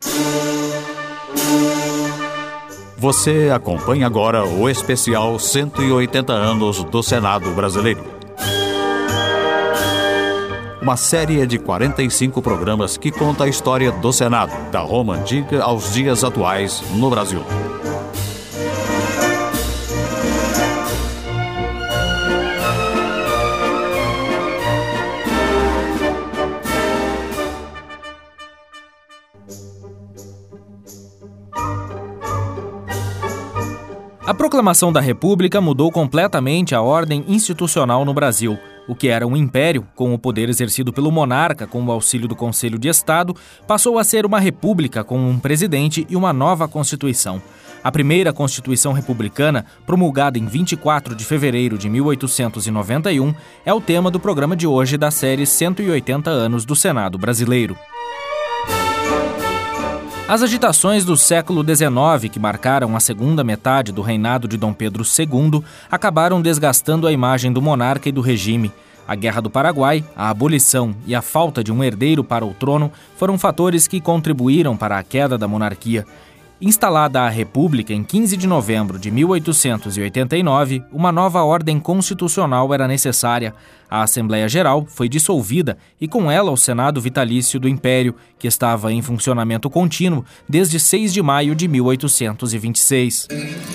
Você acompanha agora o especial 180 anos do Senado Brasileiro. Uma série de 45 programas que conta a história do Senado, da Roma Antiga aos dias atuais no Brasil. A proclamação da República mudou completamente a ordem institucional no Brasil. O que era um império, com o poder exercido pelo monarca com o auxílio do Conselho de Estado, passou a ser uma república com um presidente e uma nova Constituição. A primeira Constituição republicana, promulgada em 24 de fevereiro de 1891, é o tema do programa de hoje da série 180 anos do Senado Brasileiro. As agitações do século XIX, que marcaram a segunda metade do reinado de Dom Pedro II, acabaram desgastando a imagem do monarca e do regime. A Guerra do Paraguai, a abolição e a falta de um herdeiro para o trono foram fatores que contribuíram para a queda da monarquia. Instalada a República em 15 de novembro de 1889, uma nova ordem constitucional era necessária. A Assembleia Geral foi dissolvida e com ela o Senado Vitalício do Império, que estava em funcionamento contínuo desde 6 de maio de 1826.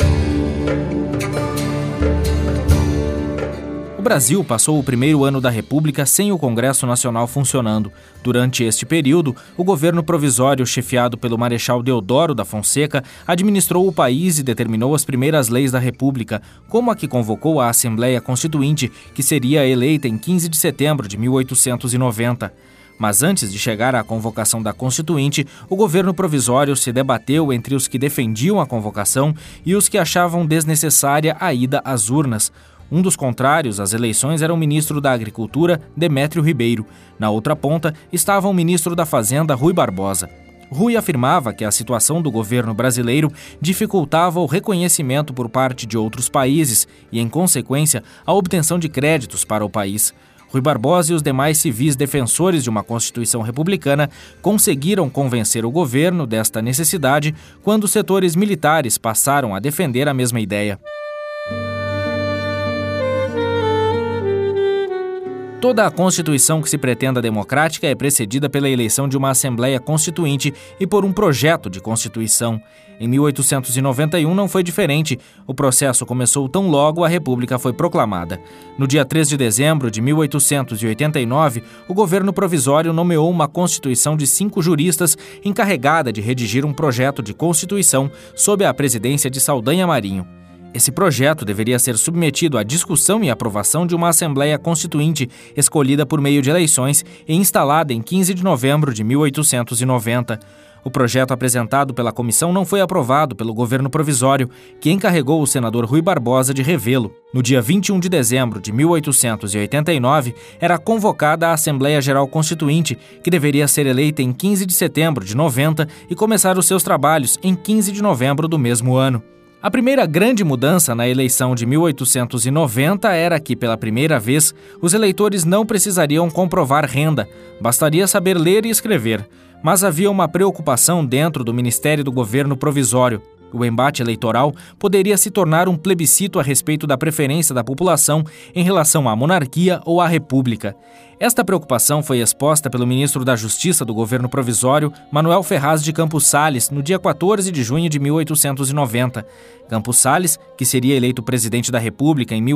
O Brasil passou o primeiro ano da República sem o Congresso Nacional funcionando. Durante este período, o governo provisório, chefiado pelo Marechal Deodoro da Fonseca, administrou o país e determinou as primeiras leis da República, como a que convocou a Assembleia Constituinte, que seria eleita em 15 de setembro de 1890. Mas antes de chegar à convocação da Constituinte, o governo provisório se debateu entre os que defendiam a convocação e os que achavam desnecessária a ida às urnas. Um dos contrários às eleições era o ministro da Agricultura, Demétrio Ribeiro. Na outra ponta estava o ministro da Fazenda, Rui Barbosa. Rui afirmava que a situação do governo brasileiro dificultava o reconhecimento por parte de outros países e, em consequência, a obtenção de créditos para o país. Rui Barbosa e os demais civis defensores de uma Constituição republicana conseguiram convencer o governo desta necessidade quando setores militares passaram a defender a mesma ideia. Toda a Constituição que se pretenda democrática é precedida pela eleição de uma Assembleia Constituinte e por um projeto de Constituição. Em 1891 não foi diferente. O processo começou tão logo a República foi proclamada. No dia 3 de dezembro de 1889, o governo provisório nomeou uma Constituição de 5 juristas encarregada de redigir um projeto de Constituição sob a presidência de Saldanha Marinho. Esse projeto deveria ser submetido à discussão e aprovação de uma Assembleia Constituinte, escolhida por meio de eleições e instalada em 15 de novembro de 1890. O projeto apresentado pela comissão não foi aprovado pelo governo provisório, que encarregou o senador Rui Barbosa de revê-lo. No dia 21 de dezembro de 1889, era convocada a Assembleia Geral Constituinte, que deveria ser eleita em 15 de setembro de 90 e começar os seus trabalhos em 15 de novembro do mesmo ano. A primeira grande mudança na eleição de 1890 era que, pela primeira vez, os eleitores não precisariam comprovar renda, bastaria saber ler e escrever. Mas havia uma preocupação dentro do Ministério do Governo Provisório. O embate eleitoral poderia se tornar um plebiscito a respeito da preferência da população em relação à monarquia ou à república. Esta preocupação foi exposta pelo ministro da Justiça do governo provisório, Manuel Ferraz de Campos Salles, no dia 14 de junho de 1890. Campos Salles, que seria eleito presidente da República em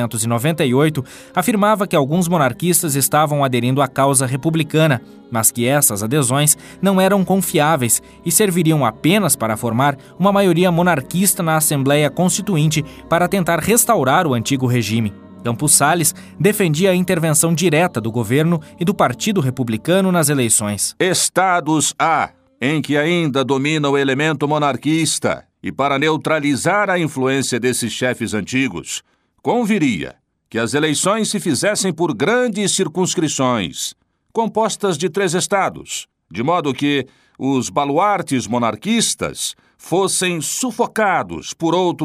1898, afirmava que alguns monarquistas estavam aderindo à causa republicana, mas que essas adesões não eram confiáveis e serviriam apenas para formar uma maioria monarquista na Assembleia Constituinte para tentar restaurar o antigo regime. Campos Salles defendia a intervenção direta do governo e do Partido Republicano nas eleições. Estados há, em que ainda domina o elemento monarquista, e para neutralizar a influência desses chefes antigos, conviria que as eleições se fizessem por grandes circunscrições, compostas de 3 estados, de modo que os baluartes monarquistas fossem sufocados por outros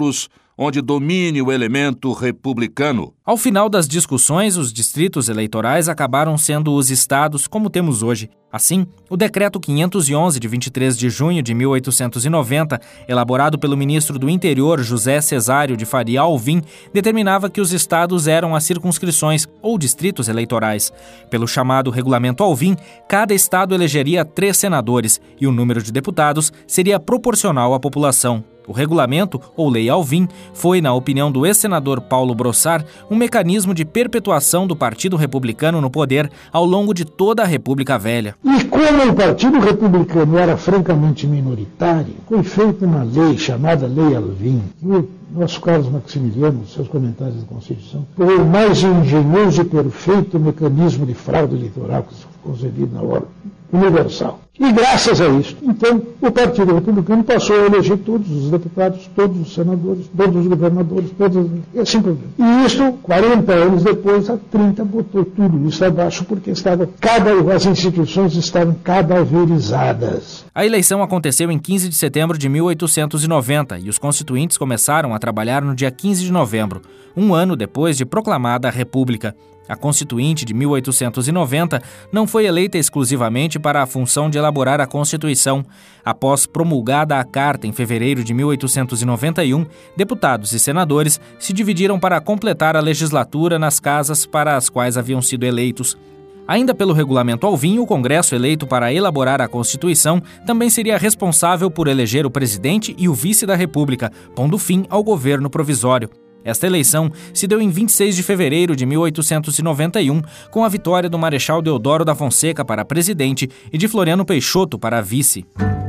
onde domine o elemento republicano. Ao final das discussões, os distritos eleitorais acabaram sendo os estados como temos hoje. Assim, o Decreto 511, de 23 de junho de 1890, elaborado pelo ministro do Interior José Cesário de Faria Alvim, determinava que os estados eram as circunscrições ou distritos eleitorais. Pelo chamado Regulamento Alvim, cada estado elegeria 3 senadores e o número de deputados seria proporcional à população. O regulamento, ou Lei Alvim, foi, na opinião do ex-senador Paulo Brossard, um mecanismo de perpetuação do Partido Republicano no poder ao longo de toda a República Velha. E como o Partido Republicano era francamente minoritário, foi feita uma lei chamada Lei Alvim, que o nosso Carlos Maximiliano, nos seus comentários da Constituição, foi o mais engenhoso e perfeito mecanismo de fraude eleitoral concebido na ordem universal. E graças a isso, então, o Partido Republicano passou a eleger todos os deputados, todos os senadores, todos os governadores, e assim por diante. E isso, 40 anos depois, a 30 botou tudo isso abaixo, porque as instituições estavam cadaverizadas. A eleição aconteceu em 15 de setembro de 1890 e os constituintes começaram a trabalhar no dia 15 de novembro, um ano depois de proclamada a República. A Constituinte de 1890 não foi eleita exclusivamente para a função de elaborar a Constituição. Após promulgada a Carta em fevereiro de 1891, deputados e senadores se dividiram para completar a legislatura nas casas para as quais haviam sido eleitos. Ainda pelo Regulamento Alvim, o Congresso eleito para elaborar a Constituição também seria responsável por eleger o presidente e o vice da República, pondo fim ao governo provisório. Esta eleição se deu em 26 de fevereiro de 1891, com a vitória do Marechal Deodoro da Fonseca para presidente e de Floriano Peixoto para vice.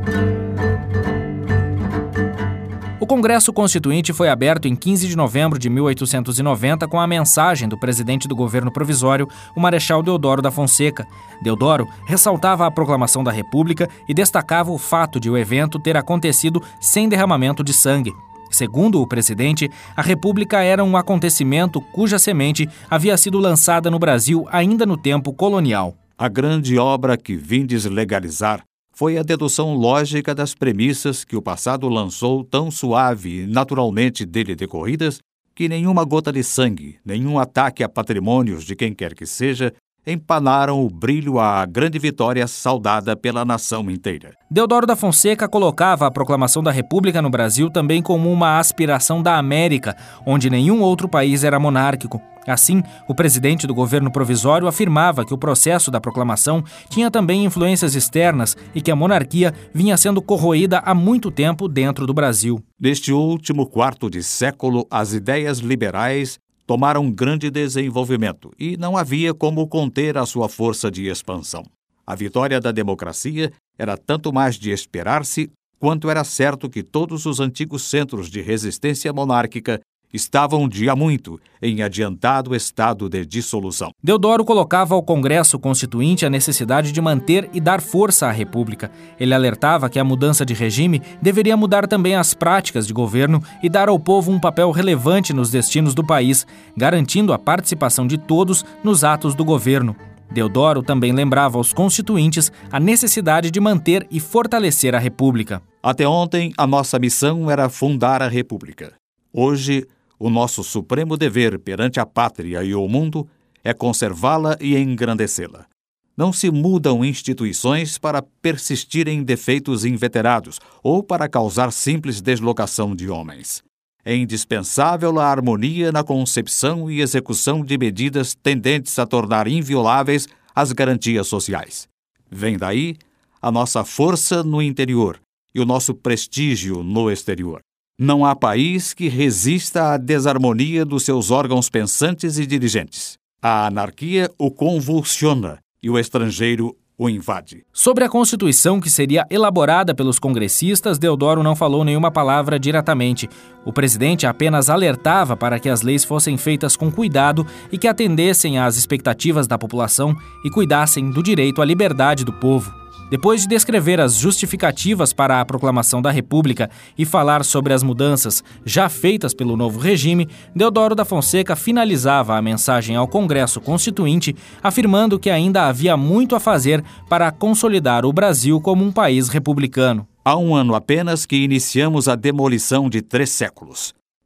O Congresso Constituinte foi aberto em 15 de novembro de 1890 com a mensagem do presidente do governo provisório, o Marechal Deodoro da Fonseca. Deodoro ressaltava a proclamação da República e destacava o fato de o evento ter acontecido sem derramamento de sangue. Segundo o presidente, a República era um acontecimento cuja semente havia sido lançada no Brasil ainda no tempo colonial. A grande obra que vindes legalizar foi a dedução lógica das premissas que o passado lançou tão suave e naturalmente dele decorridas que nenhuma gota de sangue, nenhum ataque a patrimônios de quem quer que seja, empanaram o brilho à grande vitória saudada pela nação inteira. Deodoro da Fonseca colocava a proclamação da República no Brasil também como uma aspiração da América, onde nenhum outro país era monárquico. Assim, o presidente do governo provisório afirmava que o processo da proclamação tinha também influências externas e que a monarquia vinha sendo corroída há muito tempo dentro do Brasil. Neste último quarto de século, as ideias liberais tomaram grande desenvolvimento e não havia como conter a sua força de expansão. A vitória da democracia era tanto mais de esperar-se, quanto era certo que todos os antigos centros de resistência monárquica estavam de há muito em adiantado estado de dissolução. Deodoro colocava ao Congresso Constituinte a necessidade de manter e dar força à República. Ele alertava que a mudança de regime deveria mudar também as práticas de governo e dar ao povo um papel relevante nos destinos do país, garantindo a participação de todos nos atos do governo. Deodoro também lembrava aos constituintes a necessidade de manter e fortalecer a República. Até ontem, a nossa missão era fundar a República. Hoje, o nosso supremo dever perante a pátria e o mundo é conservá-la e engrandecê-la. Não se mudam instituições para persistirem defeitos inveterados ou para causar simples deslocação de homens. É indispensável a harmonia na concepção e execução de medidas tendentes a tornar invioláveis as garantias sociais. Vem daí a nossa força no interior e o nosso prestígio no exterior. Não há país que resista à desarmonia dos seus órgãos pensantes e dirigentes. A anarquia o convulsiona e o estrangeiro o invade. Sobre a Constituição que seria elaborada pelos congressistas, Deodoro não falou nenhuma palavra diretamente. O presidente apenas alertava para que as leis fossem feitas com cuidado e que atendessem às expectativas da população e cuidassem do direito à liberdade do povo. Depois de descrever as justificativas para a proclamação da República e falar sobre as mudanças já feitas pelo novo regime, Deodoro da Fonseca finalizava a mensagem ao Congresso Constituinte, afirmando que ainda havia muito a fazer para consolidar o Brasil como um país republicano. Há um ano apenas que iniciamos a demolição de 3 séculos.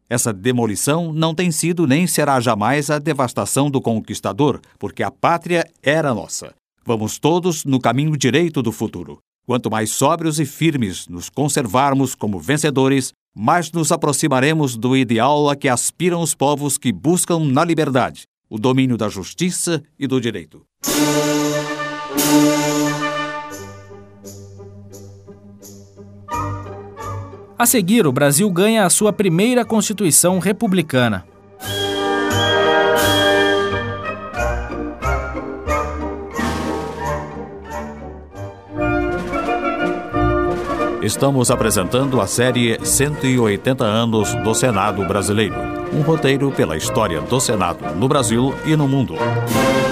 Essa demolição não tem sido nem será jamais a devastação do conquistador, porque a pátria era nossa. Vamos todos no caminho direito do futuro. Quanto mais sóbrios e firmes nos conservarmos como vencedores, mais nos aproximaremos do ideal a que aspiram os povos que buscam na liberdade, o domínio da justiça e do direito. A seguir, o Brasil ganha a sua primeira Constituição republicana. Estamos apresentando a série 180 anos do Senado Brasileiro. Um roteiro pela história do Senado no Brasil e no mundo.